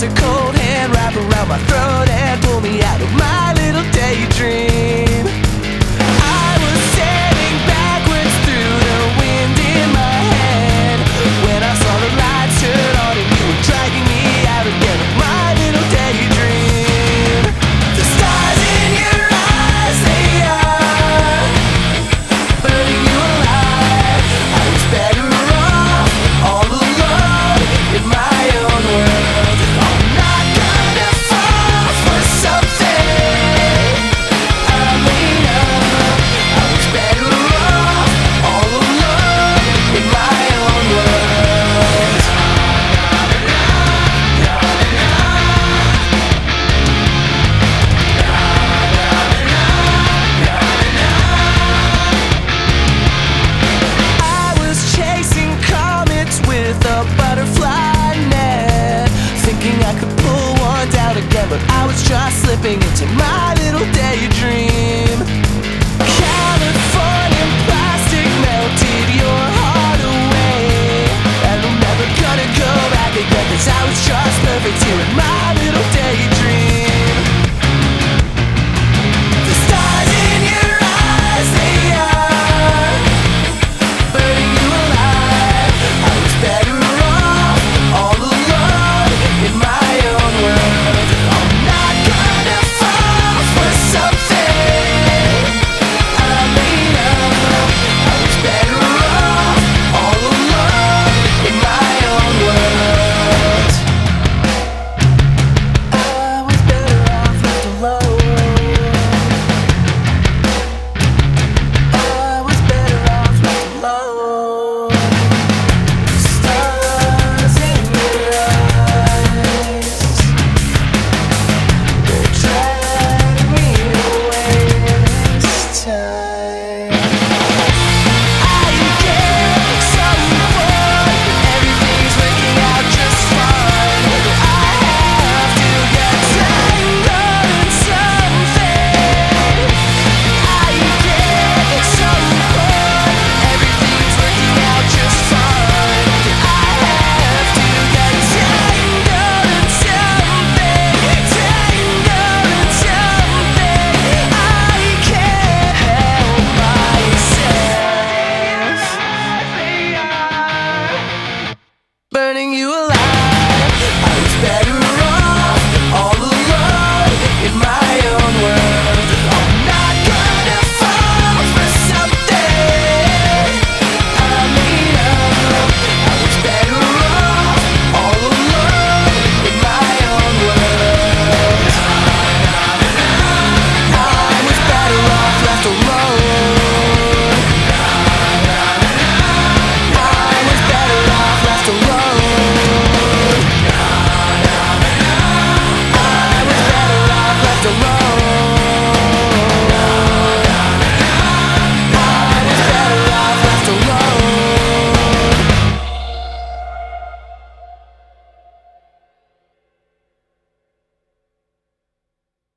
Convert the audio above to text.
a cold hand wrap around my throat and pull me out of my little daydream. I was sailing backwards through the wind in my head when I saw the lights turn on and you were dragging me out again of my little daydream. The stars in your eyes, they are burning you alive. I was better off all alone in my own world. I'm not gonna fall for something I made up. I was better off all alone in my own world. I was chasing comets with a butterfly net, thinking I could pull one down again, but I was just slipping into my little daydream.